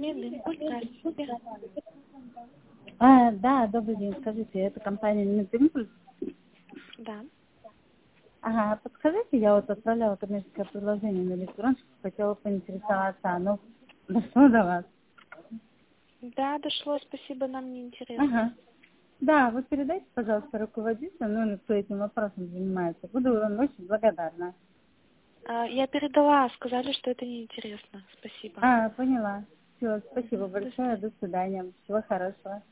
Медимпульс, здравствуйте. Да, добрый день. Скажите, это компания Медимпульс? Да. Ага, подскажите, я вот отправляла коммерческое предложение на электроночку, хотела поинтересоваться, оно дошло до вас? Да, дошло, спасибо, нам не интересно. Ага. Да, вы передайте, пожалуйста, руководителю, ну, кто этим вопросом занимается. Буду вам очень благодарна. Я передала, сказали, что это неинтересно. Спасибо. Поняла. Все, спасибо До большое, свидания. до свидания. Всего хорошего.